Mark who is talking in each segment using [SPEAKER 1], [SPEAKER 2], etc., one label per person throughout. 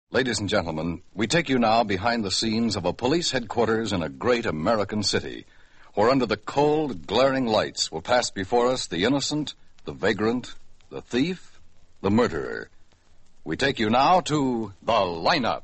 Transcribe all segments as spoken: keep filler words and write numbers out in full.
[SPEAKER 1] Ladies and gentlemen, we take you now behind the scenes of a police headquarters in a great American city, where under the cold, glaring lights will pass before us the innocent, the vagrant, the thief, the murderer. We take you now to The Lineup.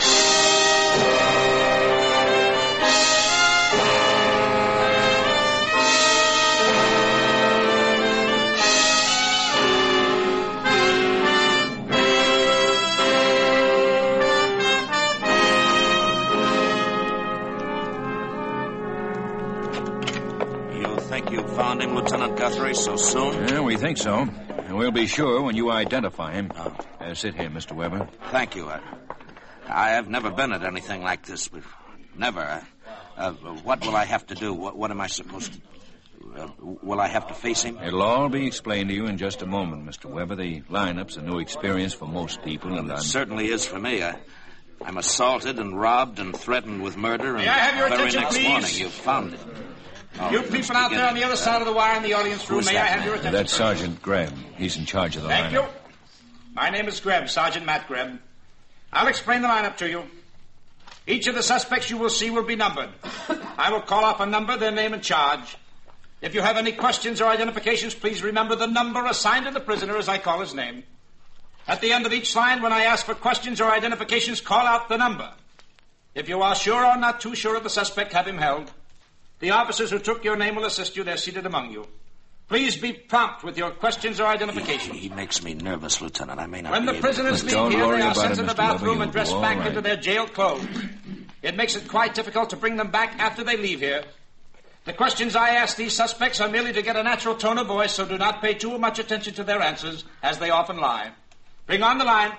[SPEAKER 2] You found him, Lieutenant Guthrie, so soon?
[SPEAKER 3] Yeah, we think so. And we'll be sure when you identify him.
[SPEAKER 2] Oh.
[SPEAKER 3] Uh, sit here, Mister Weber.
[SPEAKER 2] Thank you. I, I have never been at anything like this before. Never. Uh, uh, what will I have to do? What, what am I supposed to do? Uh, will I have to face him?
[SPEAKER 3] It'll all be explained to you in just a moment, Mister Weber. The lineup's a new experience for most people, and
[SPEAKER 2] It
[SPEAKER 3] I'm...
[SPEAKER 2] certainly is for me. I, I'm assaulted and robbed and threatened with murder, and
[SPEAKER 4] May I have your
[SPEAKER 2] the very
[SPEAKER 4] attention,
[SPEAKER 2] next
[SPEAKER 4] please?
[SPEAKER 2] morning you found it. Oh,
[SPEAKER 4] You people out there on the other side of the wire in the audience room,
[SPEAKER 2] Who's
[SPEAKER 4] may
[SPEAKER 2] that
[SPEAKER 4] I have
[SPEAKER 2] man?
[SPEAKER 4] your attention?
[SPEAKER 3] That's Sergeant Graham. He's in charge of the
[SPEAKER 4] Thank
[SPEAKER 3] lineup.
[SPEAKER 4] you. My name is Greb, Sergeant Matt Greb. I'll explain the lineup to you. Each of the suspects you will see will be numbered. I will call off a number, their name and charge. If you have any questions or identifications, please remember the number assigned to the prisoner as I call his name. At the end of each line, when I ask for questions or identifications, call out the number. If you are sure or not too sure of the suspect, have him held. The officers who took your name will assist you. They're seated among you. Please be prompt with your questions or identifications.
[SPEAKER 2] He, he makes me nervous, Lieutenant. I may not
[SPEAKER 4] When
[SPEAKER 2] be
[SPEAKER 4] the
[SPEAKER 2] able
[SPEAKER 4] prisoners
[SPEAKER 2] to...
[SPEAKER 4] leave
[SPEAKER 3] Don't
[SPEAKER 4] here,
[SPEAKER 3] worry
[SPEAKER 4] they are
[SPEAKER 3] about
[SPEAKER 4] sent
[SPEAKER 3] it,
[SPEAKER 4] to the
[SPEAKER 3] Mister Weber.
[SPEAKER 4] bathroom
[SPEAKER 3] You'll
[SPEAKER 4] and dressed
[SPEAKER 3] do all
[SPEAKER 4] back
[SPEAKER 3] right.
[SPEAKER 4] into their jail clothes. It makes it quite difficult to bring them back after they leave here. The questions I ask these suspects are merely to get a natural tone of voice, so do not pay too much attention to their answers, as they often lie. Bring on the line.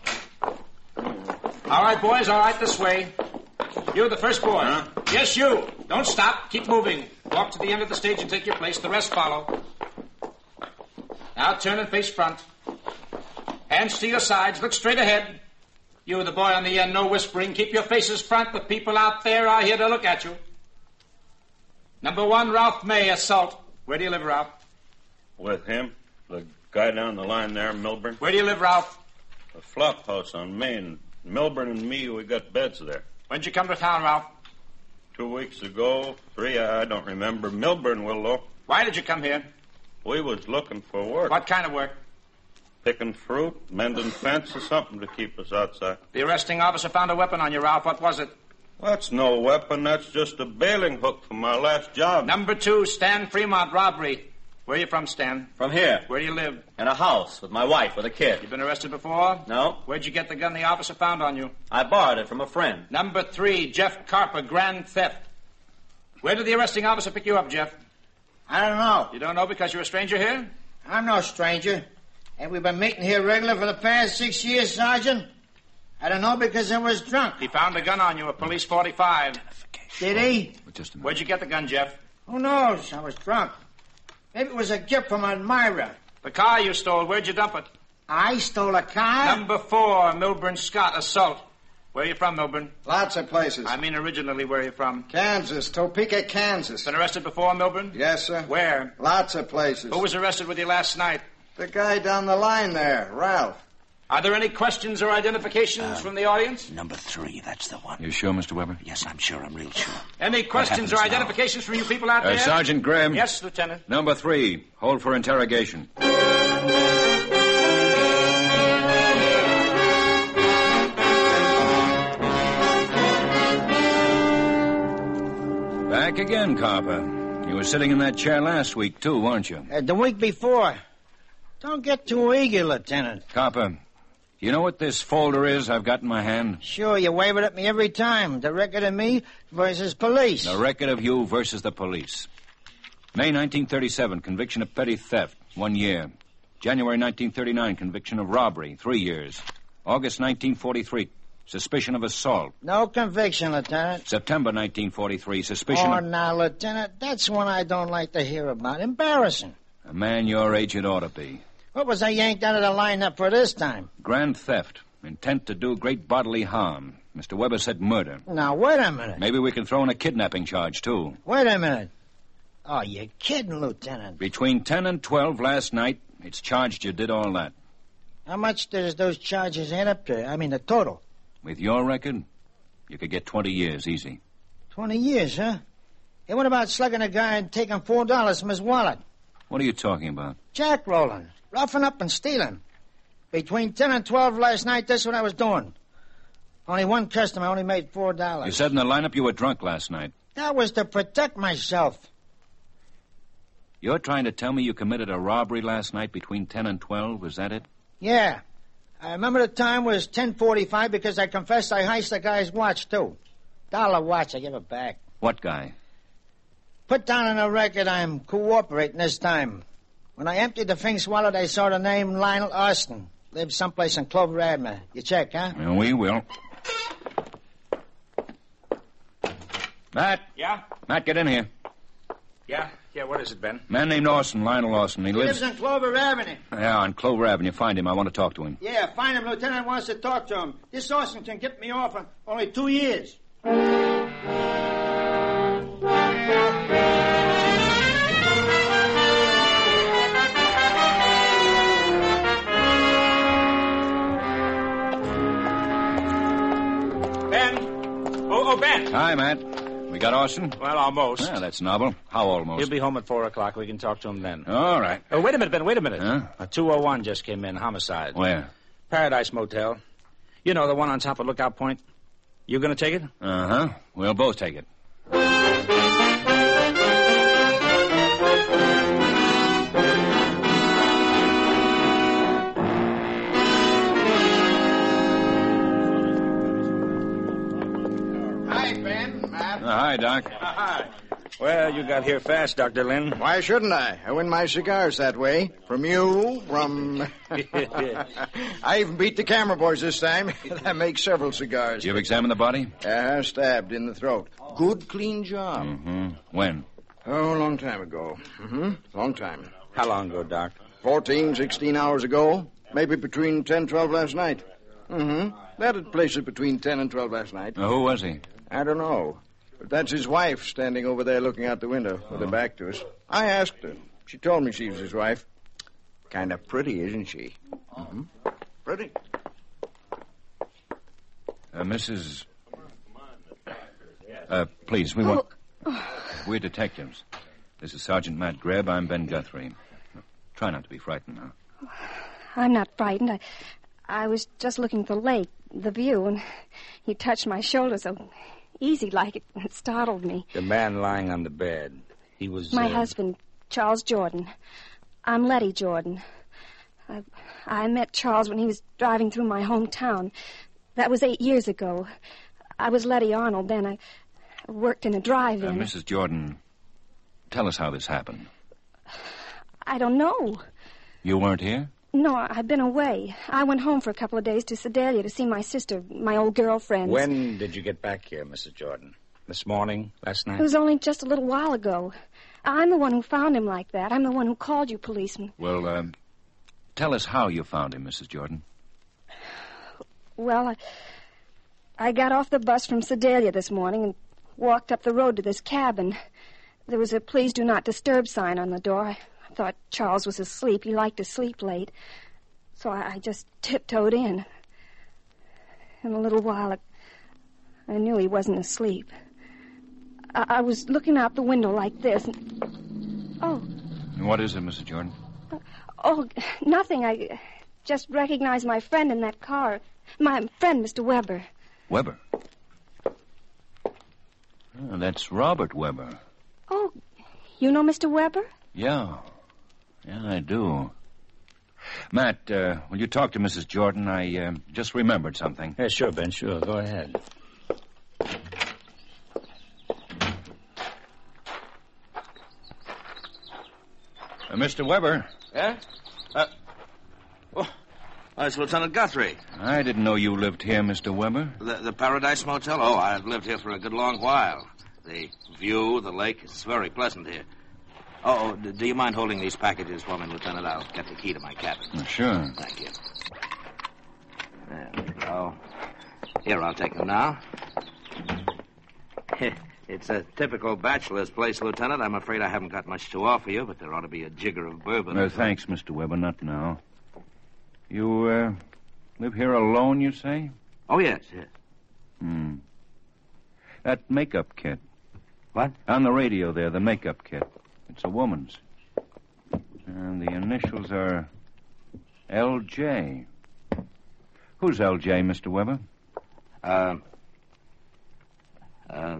[SPEAKER 4] All right, boys, all right, this way. You're the first boy.
[SPEAKER 2] Huh?
[SPEAKER 4] Yes, you. Don't stop. Keep moving. Walk to the end of the stage and take your place. The rest follow. Now turn and face front. Hands to your sides. Look straight ahead. You, the boy on the end, no whispering. Keep your faces front. The people out there are here to look at you. Number one, Ralph May, assault. Where do you live, Ralph?
[SPEAKER 5] With him, the guy down the line there, Milburn.
[SPEAKER 4] Where do you live, Ralph?
[SPEAKER 5] The flop house on Main. Milburn and me, we got beds there.
[SPEAKER 4] When'd you come to town, Ralph?
[SPEAKER 5] Two weeks ago, three, I don't remember. Milburn will, though.
[SPEAKER 4] Why did you come here?
[SPEAKER 5] We was looking for work.
[SPEAKER 4] What kind of work?
[SPEAKER 5] Picking fruit, mending fences, something to keep us outside.
[SPEAKER 4] The arresting officer found a weapon on you, Ralph. What was it?
[SPEAKER 5] That's no weapon. That's just a bailing hook from my last job.
[SPEAKER 4] Number two, Stan Fremont, robbery. Where are you from, Stan?
[SPEAKER 6] From here.
[SPEAKER 4] Where do you live?
[SPEAKER 6] In a house with my wife with a kid.
[SPEAKER 4] You been arrested before?
[SPEAKER 6] No.
[SPEAKER 4] Where'd you get the gun the officer found on you?
[SPEAKER 6] I borrowed it from a friend.
[SPEAKER 4] Number three, Jeff Carper, grand theft. Where did the arresting officer pick you up, Jeff?
[SPEAKER 7] I don't know.
[SPEAKER 4] You don't know because you're a stranger here?
[SPEAKER 7] I'm no stranger. Ain't we been meeting here regular for the past six years, Sergeant? I don't know because I was drunk.
[SPEAKER 4] He found a gun on you, a police forty-five.
[SPEAKER 7] Did he?
[SPEAKER 3] Just a minute.
[SPEAKER 4] Where'd you get the gun, Jeff?
[SPEAKER 7] Who knows? I was drunk. Maybe it was a gift from Admira.
[SPEAKER 4] The car you stole, where'd you dump it?
[SPEAKER 7] I stole a car?
[SPEAKER 4] Number four, Milburn Scott, assault. Where are you from, Milburn?
[SPEAKER 8] Lots of places.
[SPEAKER 4] I mean originally, where are you from?
[SPEAKER 8] Kansas, Topeka, Kansas.
[SPEAKER 4] Been arrested before, Milburn?
[SPEAKER 8] Yes, sir.
[SPEAKER 4] Where?
[SPEAKER 8] Lots of places.
[SPEAKER 4] Who was arrested with you last night?
[SPEAKER 8] The guy down the line there, Ralph.
[SPEAKER 4] Are there any questions or identifications from the audience?
[SPEAKER 2] Number three, that's the one.
[SPEAKER 3] You sure, Mister Weber?
[SPEAKER 2] Yes, I'm sure. I'm real sure.
[SPEAKER 4] Any questions or
[SPEAKER 2] happens now?
[SPEAKER 4] identifications from you people out
[SPEAKER 3] Uh,
[SPEAKER 4] there?
[SPEAKER 3] Sergeant Graham.
[SPEAKER 4] Yes, Lieutenant.
[SPEAKER 3] Number three, hold for interrogation. Back again, Carper. You were sitting in that chair last week, too, weren't you?
[SPEAKER 7] Uh, the week before. Don't get too eager, Lieutenant.
[SPEAKER 3] Carper, you know what this folder is I've got in my hand?
[SPEAKER 7] Sure, you wave it at me every time. The record of me versus police.
[SPEAKER 3] The record of you versus the police. May nineteen thirty-seven, conviction of petty theft, one year. January nineteen thirty-nine, conviction of robbery, three years. August nineteen forty-three, suspicion of assault.
[SPEAKER 7] No conviction, Lieutenant.
[SPEAKER 3] September nineteen forty-three, suspicion
[SPEAKER 7] Oh,
[SPEAKER 3] of...
[SPEAKER 7] now, Lieutenant, that's one I don't like to hear about. Embarrassing.
[SPEAKER 3] A man your age it ought to be.
[SPEAKER 7] What was I yanked out of the lineup for this time?
[SPEAKER 3] Grand theft, intent to do great bodily harm. Mister Weber said murder.
[SPEAKER 7] Now, wait a minute.
[SPEAKER 3] Maybe we can throw in a kidnapping charge, too.
[SPEAKER 7] Wait a minute. Oh, you're kidding, Lieutenant.
[SPEAKER 3] Between ten and twelve last night, it's charged you did all that.
[SPEAKER 7] How much does those charges add up to? I mean, the total.
[SPEAKER 3] With your record, you could get twenty years easy.
[SPEAKER 7] Twenty years, huh? Hey, what about slugging a guy and taking four dollars from his wallet?
[SPEAKER 3] What are you talking about?
[SPEAKER 7] Jack rolling, roughing up and stealing. Between ten and twelve last night, that's what I was doing. Only one customer, only made four dollars.
[SPEAKER 3] You said in the lineup you were drunk last night.
[SPEAKER 7] That was to protect myself.
[SPEAKER 3] You're trying to tell me you committed a robbery last night between ten and twelve, is that it?
[SPEAKER 7] Yeah. I remember the time was ten forty-five because I confessed I heist the guy's watch, too. Dollar watch, I give it back.
[SPEAKER 3] What guy?
[SPEAKER 7] Put down on the record I'm cooperating this time. When I emptied the Fink's wallet, I saw the name Lionel Austin. Lives someplace in Clover Avenue. You check, huh?
[SPEAKER 3] Well, we will. Matt.
[SPEAKER 4] Yeah?
[SPEAKER 3] Matt, get in here.
[SPEAKER 4] Yeah? Yeah, what is it, Ben?
[SPEAKER 3] Man named Austin, Lionel Austin. He,
[SPEAKER 7] He
[SPEAKER 3] lives...
[SPEAKER 7] lives on Clover Avenue.
[SPEAKER 3] Yeah, on Clover Avenue. Find him. I want to talk to him.
[SPEAKER 7] Yeah, find him. Lieutenant wants to talk to him. This Austin can get me off in only two years.
[SPEAKER 4] Ben? Oh, oh, Ben.
[SPEAKER 3] Hi, Matt. We got Austin?
[SPEAKER 4] Well, almost.
[SPEAKER 3] Yeah, that's novel. How almost?
[SPEAKER 4] He'll be home at four o'clock. We can talk to him then.
[SPEAKER 3] All right.
[SPEAKER 4] Oh, wait a minute, Ben. Wait a minute.
[SPEAKER 3] Huh?
[SPEAKER 4] A two oh one just came in. Homicide.
[SPEAKER 3] Where?
[SPEAKER 4] Paradise Motel. You know, the one on top of Lookout Point. You going to take it?
[SPEAKER 3] Uh-huh. We'll both take it.
[SPEAKER 8] Hi, Ben. Matt.
[SPEAKER 3] Uh, hi, Doc.
[SPEAKER 4] Hi. Well, you got here fast, Doctor Lynn.
[SPEAKER 8] Why shouldn't I? I win my cigars that way. From you, from... I even beat the camera boys this time. That makes several cigars.
[SPEAKER 3] Did you examine the body?
[SPEAKER 8] Uh, stabbed in the throat. Good, clean job.
[SPEAKER 3] Mm-hmm. When?
[SPEAKER 8] Oh, a long time ago. Mm-hmm. Long time.
[SPEAKER 4] How long ago, Doc?
[SPEAKER 8] Fourteen, sixteen hours ago. Maybe between ten, twelve last night. Mm-hmm. That'd place it between ten and twelve last night.
[SPEAKER 3] Uh, who was he?
[SPEAKER 8] I don't know. But that's his wife standing over there looking out the window with her back to us. I asked her. She told me she was his wife. Kind of pretty, isn't she? Mm-hmm. Pretty.
[SPEAKER 3] Uh, Missus Uh, please, we want... We're detectives. This is Sergeant Matt Grebb. I'm Ben Guthrie. Try not to be frightened now.
[SPEAKER 9] I'm not frightened. I, I was just looking at the lake, the view, and he touched my shoulder so easy like it, it startled me.
[SPEAKER 4] The man lying on the bed. He was...
[SPEAKER 9] My
[SPEAKER 4] uh...
[SPEAKER 9] husband, Charles Jordan. I'm Letty Jordan. I, I met Charles when he was driving through my hometown. That was eight years ago. I was Letty Arnold then. I worked in a drive-in.
[SPEAKER 3] Uh, Missus Jordan, tell us how this happened.
[SPEAKER 9] I don't know.
[SPEAKER 3] You weren't here?
[SPEAKER 9] No, I've been away. I went home for a couple of days to Sedalia to see my sister, my old girlfriend.
[SPEAKER 4] When did you get back here, Missus Jordan? This morning? Last night?
[SPEAKER 9] It was only just a little while ago. I'm the one who found him like that. I'm the one who called you policeman.
[SPEAKER 3] Well, um, tell us how you found him, Missus Jordan.
[SPEAKER 9] Well, I, I got off the bus from Sedalia this morning and walked up the road to this cabin. There was a please do not disturb sign on the door. I thought Charles was asleep. He liked to sleep late. So I, I just tiptoed in. In a little while, it, I knew he wasn't asleep. I, I was looking out the window like this. And, oh.
[SPEAKER 3] What is it, Missus Jordan?
[SPEAKER 9] Uh, oh, nothing. I just recognized my friend in that car. My friend, Mister Weber.
[SPEAKER 3] Weber? Oh, that's Robert Weber.
[SPEAKER 9] Oh, you know Mister Weber?
[SPEAKER 3] Yeah. Yeah, I do. Matt, uh, will you talk to Missus Jordan? I uh, just remembered something.
[SPEAKER 4] Yeah, sure, Ben, sure. Go ahead.
[SPEAKER 3] Uh, Mister Weber.
[SPEAKER 2] Yeah? Uh, oh, it's Lieutenant Guthrie.
[SPEAKER 3] I didn't know you lived here, Mister Weber.
[SPEAKER 2] The, the Paradise Motel? Oh, I've lived here for a good long while. The view, the lake, it's very pleasant here. Oh, oh, do you mind holding these packages for me, Lieutenant? I'll get the key to my cabin.
[SPEAKER 3] Oh, sure.
[SPEAKER 2] Thank you. There we go. Here, I'll take them now. It's a typical bachelor's place, Lieutenant. I'm afraid I haven't got much to offer you, but there ought to be a jigger of bourbon.
[SPEAKER 3] No, thanks, Mister Weber. Not now. You, uh, live here alone, you say?
[SPEAKER 2] Oh, yes, yes.
[SPEAKER 3] Hmm. That makeup kit.
[SPEAKER 2] What?
[SPEAKER 3] On the radio there, the makeup kit. It's a woman's. And the initials are L J. Who's L J, Mister Weber?
[SPEAKER 2] Uh, uh,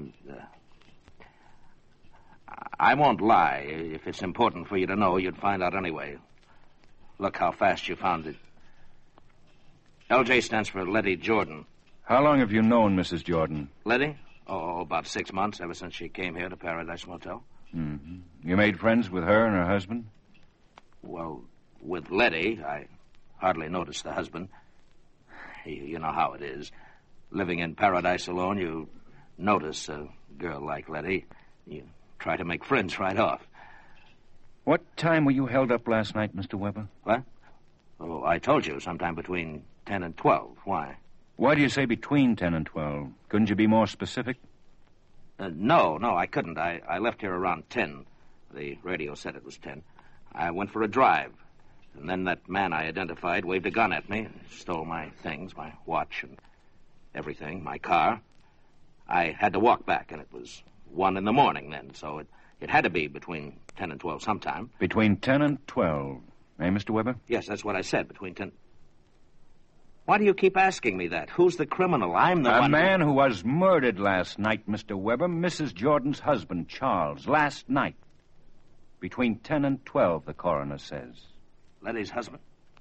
[SPEAKER 2] I won't lie. If it's important for you to know, you'd find out anyway. Look how fast you found it. L J stands for Letty Jordan.
[SPEAKER 3] How long have you known Missus Jordan?
[SPEAKER 2] Letty? Oh, about six months, ever since she came here to Paradise Motel.
[SPEAKER 3] Mm-hmm. You made friends with her and her husband?
[SPEAKER 2] Well, with Letty, I hardly noticed the husband. You, you know how it is. Living in Paradise alone, you notice a girl like Letty. You try to make friends right off.
[SPEAKER 3] What time were you held up last night, Mister Weber?
[SPEAKER 2] What? Oh, I told you, sometime between ten and twelve. Why?
[SPEAKER 3] Why do you say between ten and twelve? Couldn't you be more specific?
[SPEAKER 2] Uh, no, no, I couldn't. I, I left here around ten. The radio said it was ten. I went for a drive. And then that man I identified waved a gun at me and stole my things, my watch and everything, my car. I had to walk back, and it was one in the morning then, so it, it had to be between ten and twelve sometime.
[SPEAKER 3] Between ten and twelve. Eh, Mister Weber?
[SPEAKER 2] Yes, that's what I said, between ten... Why do you keep asking me that? Who's the criminal? I'm the
[SPEAKER 3] a
[SPEAKER 2] one...
[SPEAKER 3] A man who was murdered last night, Mister Weber. Missus Jordan's husband, Charles, last night. Between ten and twelve, the coroner says.
[SPEAKER 2] Letty's husband?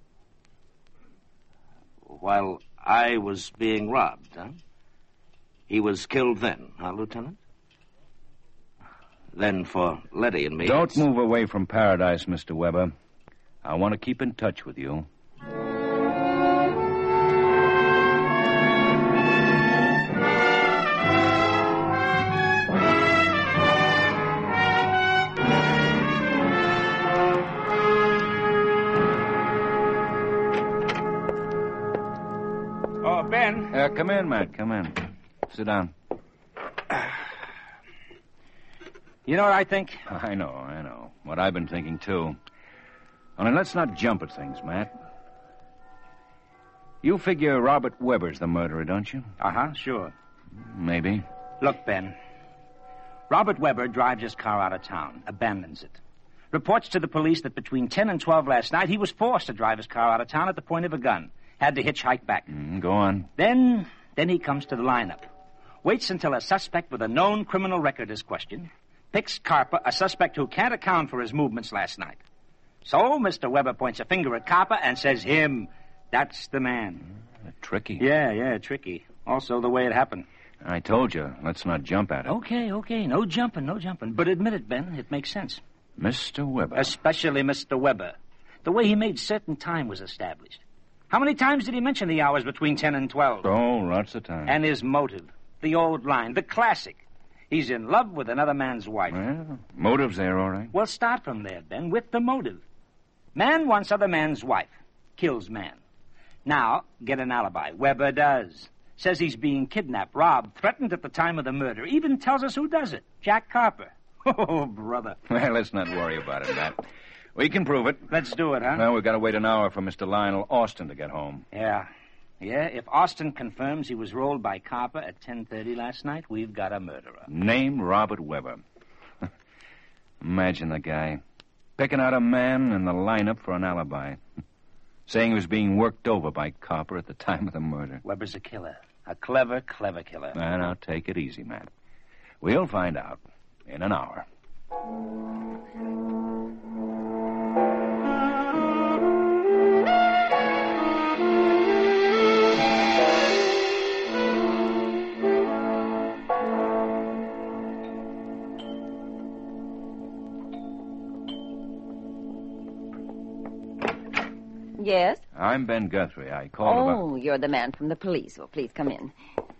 [SPEAKER 2] While I was being robbed, huh? He was killed then, huh, Lieutenant? Then for Letty and me...
[SPEAKER 3] Don't
[SPEAKER 2] it's...
[SPEAKER 3] move away from Paradise, Mister Weber. I want to keep in touch with you.
[SPEAKER 4] Oh, Ben.
[SPEAKER 3] Uh, come in, Matt. Come in. Sit down.
[SPEAKER 4] You know what I think?
[SPEAKER 3] I know, I know. What I've been thinking, too. Only let's not jump at things, Matt. You figure Robert Weber's the murderer, don't you?
[SPEAKER 4] Uh-huh, sure.
[SPEAKER 3] Maybe.
[SPEAKER 4] Look, Ben. Robert Weber drives his car out of town, abandons it. Reports to the police that between ten and twelve last night, he was forced to drive his car out of town at the point of a gun. Had to hitchhike back.
[SPEAKER 3] Mm, go on.
[SPEAKER 4] Then, then he comes to the lineup. Waits until a suspect with a known criminal record is questioned. Picks Carper, a suspect who can't account for his movements last night. So, Mister Weber points a finger at Carper and says, him. That's the man.
[SPEAKER 3] Mm, tricky.
[SPEAKER 4] Yeah, yeah, tricky. Also the way it happened.
[SPEAKER 3] I told you, let's not jump at it.
[SPEAKER 4] Okay, okay. No jumping, no jumping. But admit it, Ben, it makes sense.
[SPEAKER 3] Mister Weber.
[SPEAKER 4] Especially Mister Weber. The way he made certain time was established. How many times did he mention the hours between ten and twelve?
[SPEAKER 3] Oh, lots of times.
[SPEAKER 4] And his motive. The old line, the classic. He's in love with another man's wife.
[SPEAKER 3] Well, motive's there, all right.
[SPEAKER 4] Well, start from there, Ben, with the motive. Man wants other man's wife. Kills man. Now, get an alibi. Weber does. Says he's being kidnapped, robbed, threatened at the time of the murder. Even tells us who does it. Jack Carper. Oh, brother.
[SPEAKER 3] Well, let's not worry about it, Matt. We can prove it.
[SPEAKER 4] Let's do it, huh?
[SPEAKER 3] Well, we've got to wait an hour for Mister Lionel Austin to get home.
[SPEAKER 4] Yeah. Yeah, if Austin confirms he was rolled by Carper at ten thirty last night, we've got a murderer.
[SPEAKER 3] Name Robert Weber. Imagine the guy. Picking out a man in the lineup for an alibi. Saying he was being worked over by Carper at the time of the murder.
[SPEAKER 4] Weber's a killer. A clever, clever killer.
[SPEAKER 3] Well, now, take it easy, Matt. We'll find out in an hour.
[SPEAKER 10] Yes?
[SPEAKER 3] I'm Ben Guthrie. I called
[SPEAKER 10] Oh,
[SPEAKER 3] about...
[SPEAKER 10] you're the man from the police. Well, please come in.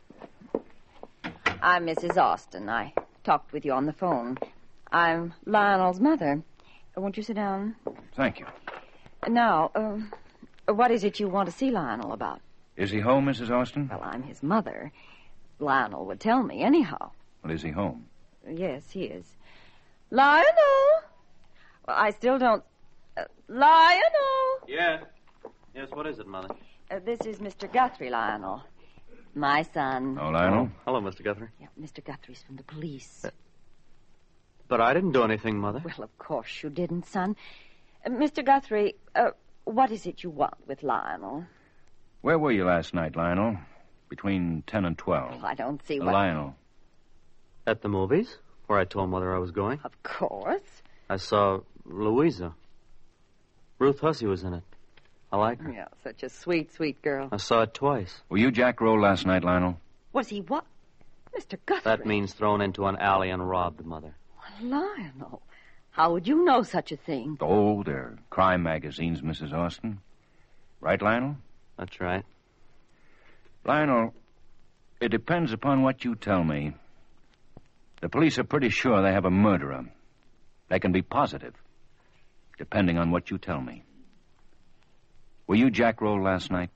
[SPEAKER 10] I'm Missus Austin. I talked with you on the phone. I'm Lionel's mother. Uh, won't you sit down?
[SPEAKER 3] Thank you.
[SPEAKER 10] Now, uh, what is it you want to see Lionel about?
[SPEAKER 3] Is he home, Missus Austin?
[SPEAKER 10] Well, I'm his mother. Lionel would tell me anyhow.
[SPEAKER 3] Well, is he home?
[SPEAKER 10] Yes, he is. Lionel! Well, I still don't... Uh, Lionel!
[SPEAKER 6] Yeah. Yes, what is it, Mother?
[SPEAKER 10] Uh, this is Mister Guthrie, Lionel. My son.
[SPEAKER 3] Oh, Lionel?
[SPEAKER 6] Oh, hello, Mister Guthrie.
[SPEAKER 10] Yeah, Mister Guthrie's from the police.
[SPEAKER 6] Uh, but I didn't do anything, Mother.
[SPEAKER 10] Well, of course you didn't, son. Uh, Mister Guthrie, uh, what is it you want with Lionel?
[SPEAKER 3] Where were you last night, Lionel? Between ten and twelve.
[SPEAKER 10] Oh, I don't see
[SPEAKER 3] Uh,
[SPEAKER 10] what...
[SPEAKER 3] Lionel.
[SPEAKER 6] At the movies, where I told Mother I was going.
[SPEAKER 10] Of course.
[SPEAKER 6] I saw Louisa. Ruth Hussey was in it. I like her.
[SPEAKER 10] Yeah, such a sweet, sweet girl.
[SPEAKER 6] I saw it twice.
[SPEAKER 3] Were you Jack Roll last night, Lionel?
[SPEAKER 10] Was he what? Mister Guthrie.
[SPEAKER 6] That means thrown into an alley and robbed, Mother.
[SPEAKER 10] Lionel, how would you know such a thing?
[SPEAKER 3] Oh, they're crime magazines, Missus Austin. Right, Lionel?
[SPEAKER 6] That's right.
[SPEAKER 3] Lionel, it depends upon what you tell me. The police are pretty sure they have a murderer. They can be positive, depending on what you tell me. Were you Jack Roll last night?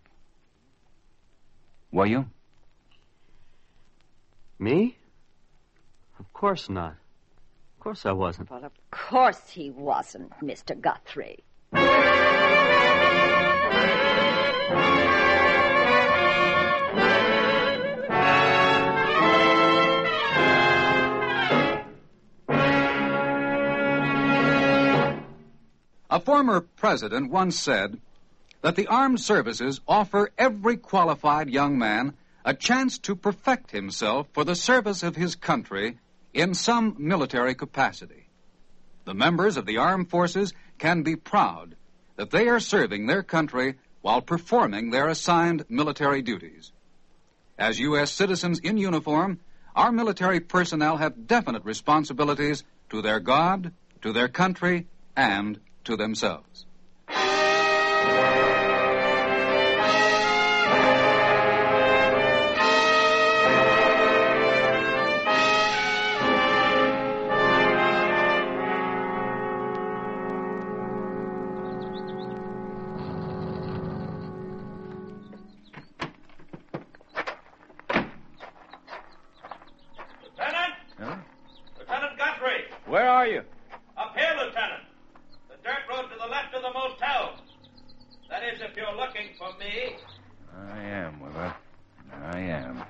[SPEAKER 3] Were you?
[SPEAKER 6] Me? Of course not. Of course I wasn't.
[SPEAKER 10] Well, of course he wasn't, Mister Guthrie.
[SPEAKER 11] A former president once said that the armed services offer every qualified young man a chance to perfect himself for the service of his country in some military capacity. The members of the armed forces can be proud that they are serving their country while performing their assigned military duties. As U S citizens in uniform, our military personnel have definite responsibilities to their God, to their country, and to themselves.
[SPEAKER 4] Lieutenant?
[SPEAKER 3] Huh?
[SPEAKER 4] Lieutenant Guthrie.
[SPEAKER 3] Where are you?
[SPEAKER 4] Up here, Lieutenant. The dirt road to the left of the motel. That is, if you're looking for me.
[SPEAKER 3] I am, Weber. I am.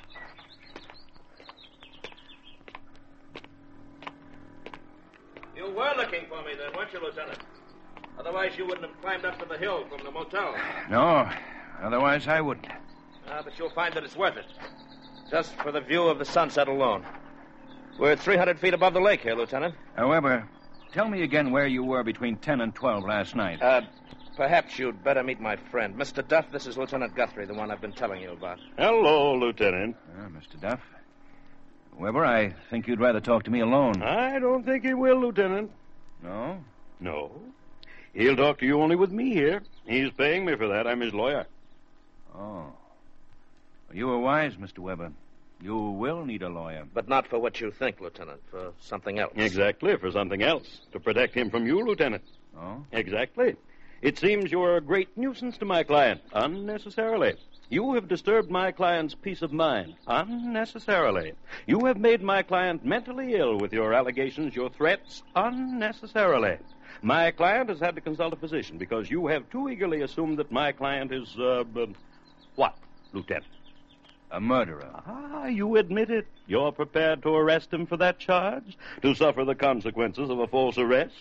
[SPEAKER 4] You were looking for me then, weren't you, Lieutenant? Otherwise, you wouldn't have climbed up to the hill from the motel.
[SPEAKER 3] No, otherwise I wouldn't.
[SPEAKER 2] Ah, but you'll find that it's worth it. Just for the view of the sunset alone. We're three hundred feet above the lake here, Lieutenant.
[SPEAKER 3] However, tell me again where you were between ten and twelve last night.
[SPEAKER 2] Uh, perhaps you'd better meet my friend. Mister Duff, this is Lieutenant Guthrie, the one I've been telling you about.
[SPEAKER 5] Hello, Lieutenant.
[SPEAKER 3] Uh, Mister Duff. Weber, I think you'd rather talk to me alone.
[SPEAKER 5] I don't think he will, Lieutenant.
[SPEAKER 3] No?
[SPEAKER 5] No. He'll talk to you only with me here. He's paying me for that. I'm his lawyer.
[SPEAKER 3] Oh. You were wise, Mister Weber. You will need a lawyer.
[SPEAKER 2] But not for what you think, Lieutenant. For something else.
[SPEAKER 5] Exactly, for something else. To protect him from you, Lieutenant.
[SPEAKER 3] Oh?
[SPEAKER 5] Exactly. It seems you're a great nuisance to my client, unnecessarily. You have disturbed my client's peace of mind, unnecessarily. You have made my client mentally ill with your allegations, your threats, unnecessarily. My client has had to consult a physician because you have too eagerly assumed that my client is, uh, uh what, Lieutenant?
[SPEAKER 3] A murderer.
[SPEAKER 5] Ah, you admit it. You're prepared to arrest him for that charge? To suffer the consequences of a false arrest?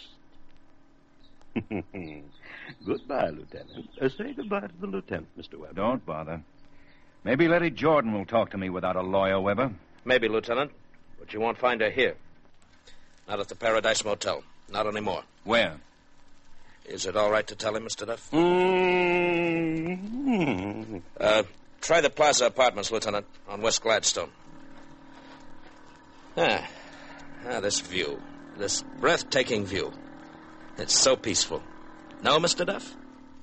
[SPEAKER 5] Goodbye, Lieutenant. Uh, say goodbye to the lieutenant, Mister Weber.
[SPEAKER 3] Don't bother. Maybe Letty Jordan will talk to me without a lawyer, Weber.
[SPEAKER 2] Maybe, Lieutenant. But you won't find her here. Not at the Paradise Motel. Not anymore.
[SPEAKER 3] Where?
[SPEAKER 2] Is it all right to tell him, Mister Duff?
[SPEAKER 5] Mm-hmm.
[SPEAKER 2] Uh, try the Plaza Apartments, Lieutenant, on West Gladstone. Ah, ah, this view. This breathtaking view. It's so peaceful. No, Mister Duff?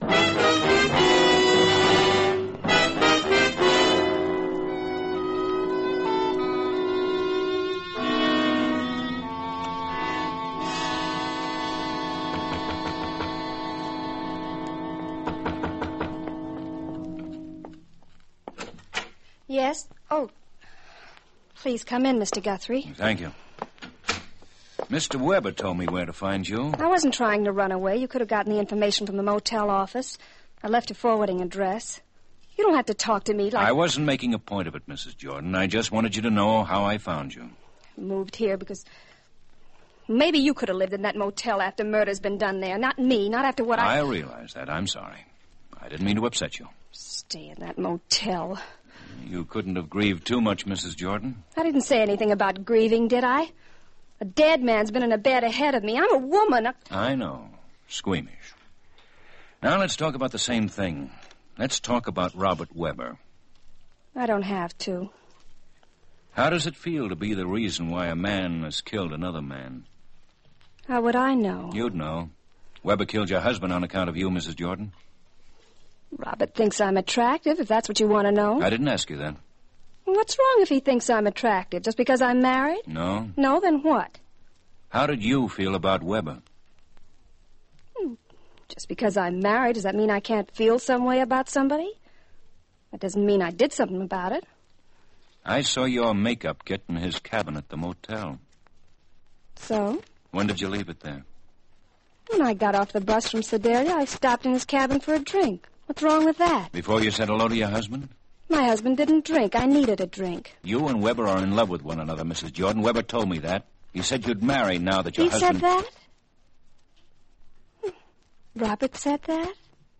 [SPEAKER 9] Yes? Oh, please come in, Mister Guthrie.
[SPEAKER 3] Thank you. Mister Weber told me where to find you.
[SPEAKER 9] I wasn't trying to run away. You could have gotten the information from the motel office. I left a forwarding address. You don't have to talk to me like...
[SPEAKER 3] I wasn't making a point of it, Missus Jordan. I just wanted you to know how I found you.
[SPEAKER 9] Moved here because... Maybe you could have lived in that motel after murder's been done there. Not me, not after what I...
[SPEAKER 3] I realize that. I'm sorry. I didn't mean to upset you.
[SPEAKER 9] Stay in that motel.
[SPEAKER 3] You couldn't have grieved too much, Missus Jordan.
[SPEAKER 9] I didn't say anything about grieving, did I? A dead man's been in a bed ahead of me. I'm a woman.
[SPEAKER 3] I know. Squeamish. Now let's talk about the same thing. Let's talk about Robert Weber.
[SPEAKER 9] I don't have to.
[SPEAKER 3] How does it feel to be the reason why a man has killed another man?
[SPEAKER 9] How would I know?
[SPEAKER 3] You'd know. Weber killed your husband on account of you, Missus Jordan.
[SPEAKER 9] Robert thinks I'm attractive, if that's what you want to know.
[SPEAKER 3] I didn't ask you that.
[SPEAKER 9] What's wrong if he thinks I'm attractive? Just because I'm married?
[SPEAKER 3] No.
[SPEAKER 9] No, then what?
[SPEAKER 3] How did you feel about Weber?
[SPEAKER 9] Hmm. Just because I'm married, does that mean I can't feel some way about somebody? That doesn't mean I did something about it.
[SPEAKER 3] I saw your makeup get in his cabin at the motel.
[SPEAKER 9] So?
[SPEAKER 3] When did you leave it there?
[SPEAKER 9] When I got off the bus from Sedalia, I stopped in his cabin for a drink. What's wrong with that?
[SPEAKER 3] Before you said hello to your husband?
[SPEAKER 9] My husband didn't drink. I needed a drink.
[SPEAKER 3] You and Weber are in love with one another, Missus Jordan. Weber told me that. He said you'd marry now that your
[SPEAKER 9] he
[SPEAKER 3] husband...
[SPEAKER 9] He said that? Robert said that?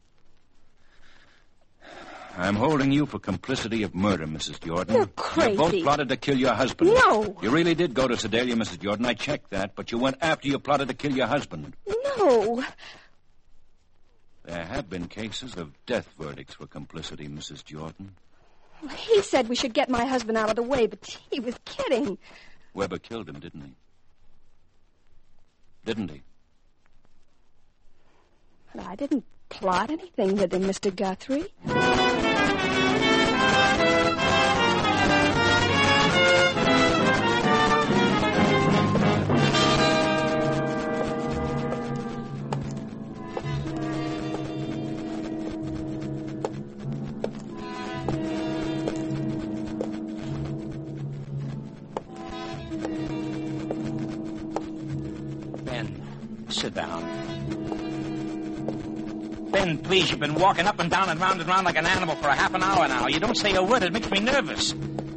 [SPEAKER 3] I'm holding you for complicity of murder, Missus Jordan.
[SPEAKER 9] You're crazy.
[SPEAKER 3] You both plotted to kill your husband.
[SPEAKER 9] No.
[SPEAKER 3] You really did go to Sedalia, Missus Jordan. I checked that, but you went after you plotted to kill your husband.
[SPEAKER 9] No.
[SPEAKER 3] There have been cases of death verdicts for complicity, Missus Jordan.
[SPEAKER 9] He said we should get my husband out of the way, but he was kidding.
[SPEAKER 3] Weber killed him, didn't he? Didn't he?
[SPEAKER 9] But I didn't plot anything with him, Mister Guthrie.
[SPEAKER 4] Sit down. Ben, please, you've been walking up and down and round and round like an animal for a half an hour now. You don't say a word. It makes me nervous.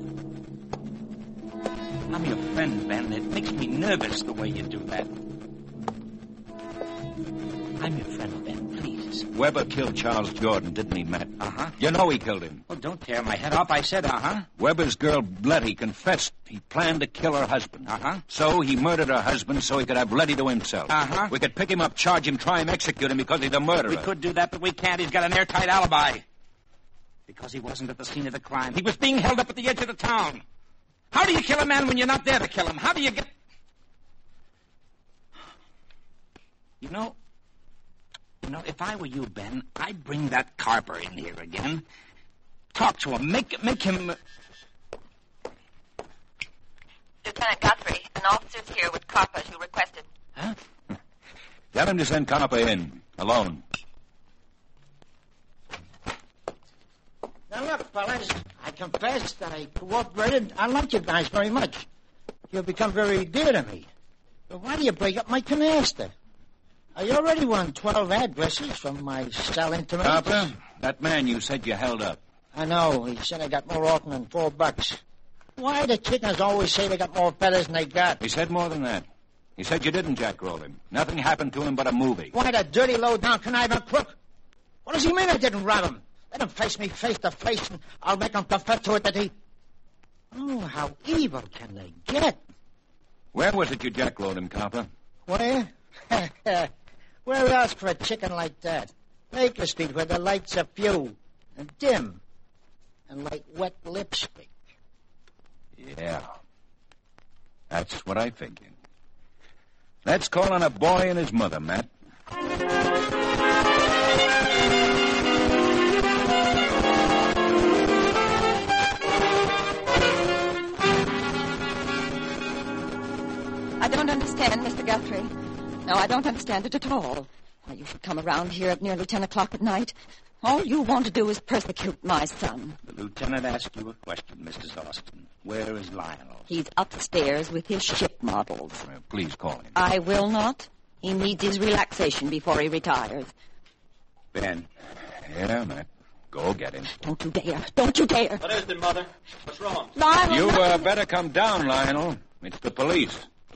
[SPEAKER 4] I'm your friend, Ben. It makes me nervous the way you do that. I'm your friend, Ben, please.
[SPEAKER 3] Weber killed Charles Jordan, didn't he, Matt?
[SPEAKER 4] Uh-huh.
[SPEAKER 3] You know he killed him.
[SPEAKER 4] Well, don't tear my head off. I said uh-huh.
[SPEAKER 3] Weber's girl, Letty, confessed he planned to kill her husband.
[SPEAKER 4] Uh-huh.
[SPEAKER 3] So he murdered her husband so he could have Letty to himself.
[SPEAKER 4] Uh-huh.
[SPEAKER 3] We could pick him up, charge him, try him, execute him because he's a murderer.
[SPEAKER 4] We could do that, but we can't. He's got an airtight alibi. Because he wasn't at the scene of the crime. He was being held up at the edge of the town. How do you kill a man when you're not there to kill him? How do you get... You know... You know, if I were you, Ben, I'd bring that Carper in here again. Talk to him. Make, make him...
[SPEAKER 10] Lieutenant Guthrie, an officer's here with Carper, as you requested.
[SPEAKER 4] Huh?
[SPEAKER 3] Tell him to send Carper in, alone.
[SPEAKER 7] Now, look, fellas, I confess that I cooperated. I like you guys very much. You've become very dear to me. But why do you break up my canaster? I already won twelve addresses from my cell intimates.
[SPEAKER 3] Carper, that man you said you held up.
[SPEAKER 7] I know. He said I got more often than four bucks. Why do chickens always say they got more feathers than they got?
[SPEAKER 3] He said more than that. He said you didn't jackroll him. Nothing happened to him but a movie.
[SPEAKER 7] Why, the dirty, low-down, conniving crook? What does he mean I didn't rob him? Let him face me face to face, and I'll make him confess to it that he... Oh, how evil can they get?
[SPEAKER 3] Where was it you jackrolled him, Carper?
[SPEAKER 7] Where? Where else for a chicken like that? Baker Street, where the lights are few and dim and like wet lipstick.
[SPEAKER 3] Yeah. That's what I figured. Let's call on a boy and his mother, Matt.
[SPEAKER 10] I don't understand, Mister Guthrie. No, I don't understand it at all. Why you should come around here at nearly ten o'clock at night. All you want to do is persecute my son.
[SPEAKER 4] The lieutenant asked you a question, Missus Austin. Where is Lionel?
[SPEAKER 10] He's upstairs with his ship models.
[SPEAKER 3] Well, please call him.
[SPEAKER 10] I will not. He needs his relaxation before he retires.
[SPEAKER 4] Ben.
[SPEAKER 3] Yeah, Matt. Go get him.
[SPEAKER 10] Don't you dare. Don't you dare.
[SPEAKER 5] What is it, Mother? What's wrong?
[SPEAKER 10] Lionel.
[SPEAKER 3] You uh, better come down, Lionel. It's the police.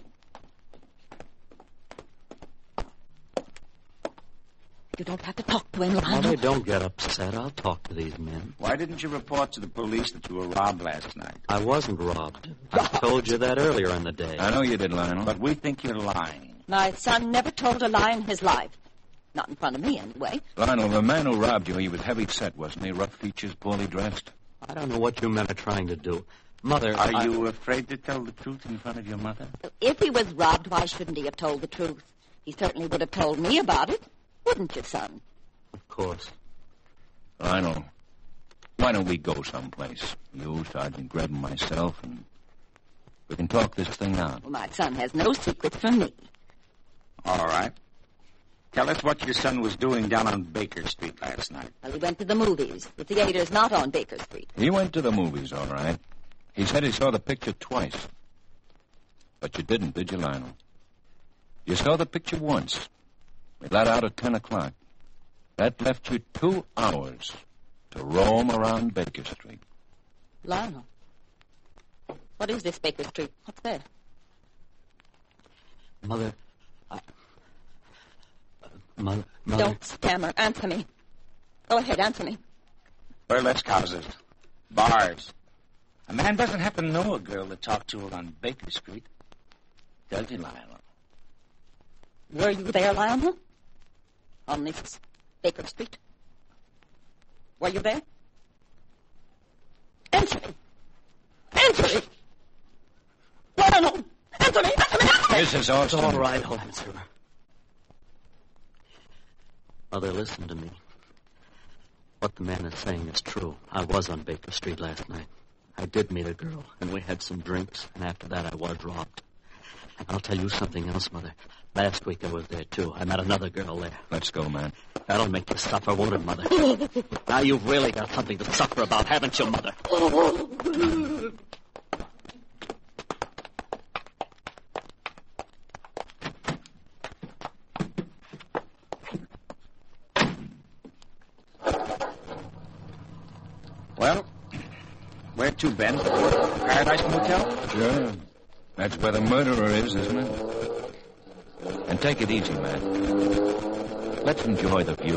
[SPEAKER 10] You don't have to talk to him, Lionel.
[SPEAKER 6] Mother, don't get upset. I'll talk to these men.
[SPEAKER 12] Why didn't you report to the police that you were robbed last night?
[SPEAKER 6] I wasn't robbed. I told you that earlier in the day.
[SPEAKER 3] I know you did, Lionel.
[SPEAKER 12] But we think you're lying.
[SPEAKER 10] My son never told a lie in his life. Not in front of me, anyway.
[SPEAKER 3] Lionel, the man who robbed you, he was heavy set, wasn't he? Rough features, poorly dressed.
[SPEAKER 6] I don't know what you men are trying to do. Mother,
[SPEAKER 12] Are
[SPEAKER 6] I...
[SPEAKER 12] you afraid to tell the truth in front of your mother?
[SPEAKER 10] If he was robbed, why shouldn't he have told the truth? He certainly would have told me about it. Wouldn't you, son?
[SPEAKER 6] Of course.
[SPEAKER 3] Lionel, why don't we go someplace? You, Sergeant Greb, and myself, and we can talk this thing out.
[SPEAKER 10] Well, my son has no secrets from me.
[SPEAKER 12] All right. Tell us what your son was doing down on Baker Street last night.
[SPEAKER 10] Well, he went to the movies. The theater's not on Baker Street.
[SPEAKER 3] He went to the movies, all right. He said he saw the picture twice. But you didn't, did you, Lionel? You saw the picture once. We let out at ten o'clock. That left you two hours to roam around Baker Street.
[SPEAKER 10] Lionel, what is this Baker Street? What's there?
[SPEAKER 6] Mother, I... Mother, Mother...
[SPEAKER 10] Don't stammer. Answer me. Go ahead, answer me.
[SPEAKER 12] Burlesque houses. Bars. A man doesn't have to know a girl to talk to her on Baker Street. Does he, Lionel?
[SPEAKER 10] Were you there, Lionel? On this Baker Street? Were you there? Answer me. Answer me. Lionel, answer me. Answer me. Answer me.
[SPEAKER 3] Missus Austin.
[SPEAKER 6] It's all right, I'll answer her. Mother, listen to me. What the man is saying is true. I was on Baker Street last night. I did meet a girl, and we had some drinks, and after that I was robbed. And I'll tell you something else, Mother. Last week I was there, too. I met another girl there.
[SPEAKER 3] Let's go, man.
[SPEAKER 6] That'll make you suffer, won't it, Mother? Now you've really got something to suffer about, haven't you, Mother?
[SPEAKER 12] Well, where to, Ben? Paradise Motel?
[SPEAKER 3] Sure. That's where the murderer is, isn't it? And take it easy, man. Let's enjoy the view.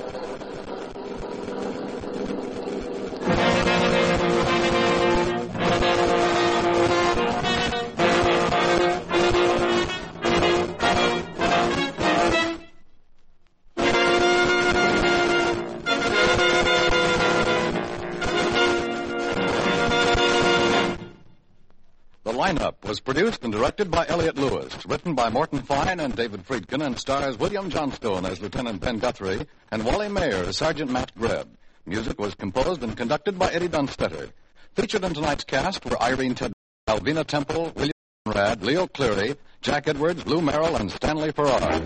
[SPEAKER 1] Lineup was produced and directed by Elliott Lewis, written by Morton Fine and David Friedkin, and stars William Johnstone as Lieutenant Ben Guthrie and Wally Mayer as Sergeant Matt Greb. Music was composed and conducted by Eddie Dunstetter. Featured in tonight's cast were Irene Ted, Alvina Temple, William Conrad, Leo Cleary, Jack Edwards, Lou Merrill, and Stanley Farrar.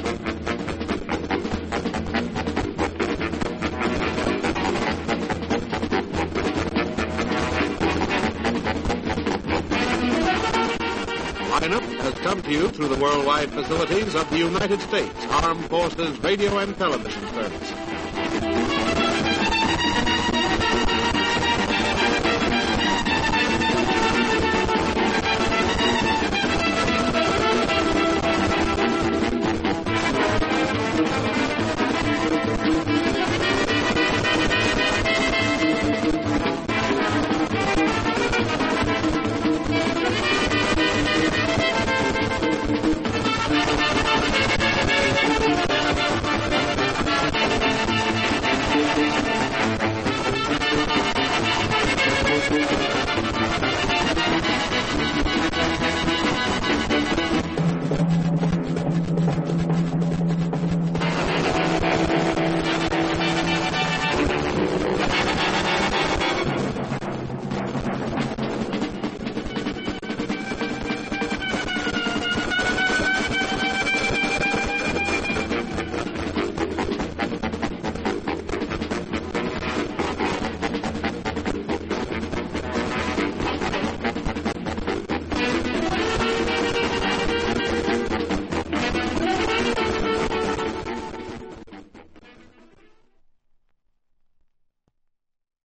[SPEAKER 13] Lineup has come to you through the worldwide facilities of the United States Armed Forces Radio and Television Service.